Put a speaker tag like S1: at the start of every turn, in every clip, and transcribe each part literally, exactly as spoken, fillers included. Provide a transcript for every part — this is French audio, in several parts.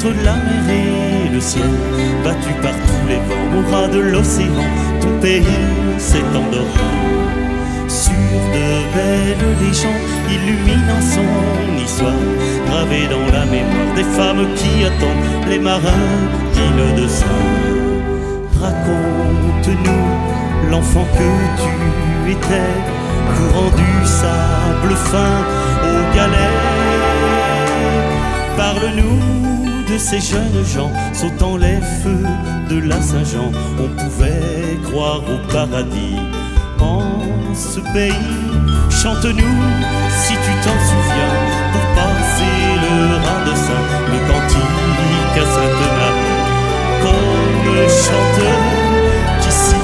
S1: entre la mer et le ciel, battu par tous les vents, au ras de l'océan, ton pays s'est endormi. Sur de belles légendes illuminant son histoire, gravées dans la mémoire des femmes qui attendent les marins dignes de ça. Raconte-nous l'enfant que tu étais, courant du sable fin aux galets. Parle-nous de ces jeunes gens sautant les feux de la Saint-Jean. On pouvait croire au paradis en ce pays. Chante-nous, si tu t'en souviens, pour passer le raz de Saint, le cantique à Sainte-Marie, qu'on ne chante qu'ici.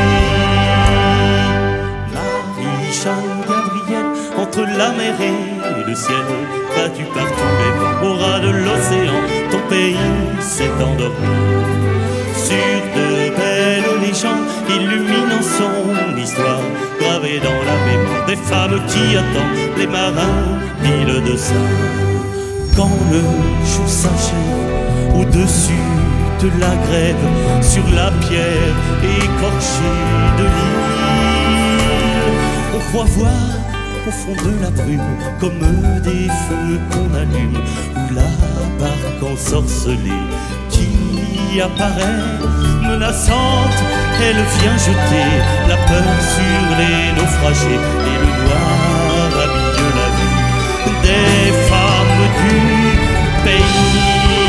S1: Marie-Jeanne Gabrielle, entre la mer et le ciel, battu par tous les vents, au ras de l'océan, ton pays s'est endormi. Sur de belles légendes illuminant son histoire, gravée dans la mémoire des femmes qui attendent les marins d'île de Saint. Quand le jour s'achève au-dessus de la grève, sur la pierre écorchée de l'île, on croit voir au fond de la brume comme des feux qu'on allume, ou la barque ensorcelée qui apparaît menaçante. Elle vient jeter la peur sur les naufragés, et le noir habille la vie des femmes du pays.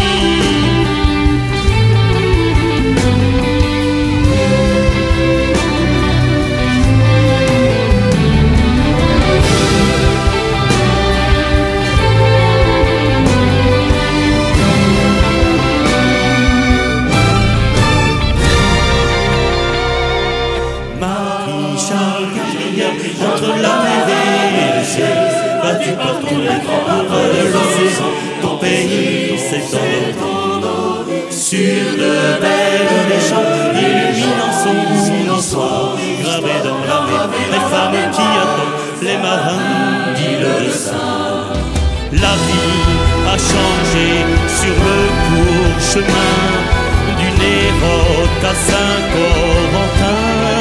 S1: Entre la mer et le ciel, battu par tous les vents de l'océan, ton pays s'est endormi. Sur de belles légendes illuminant son histoire, gravées dans la mer, les femmes qui attendent les marins d'île de Saint. La vie a changé sur le court chemin du Néroc à Saint-Corentin.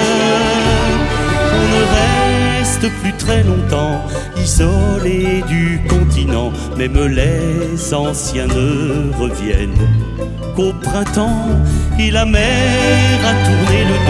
S1: On ne reste plus très longtemps isolé du continent, même les anciens ne reviennent qu'au printemps, et la mer a tourné le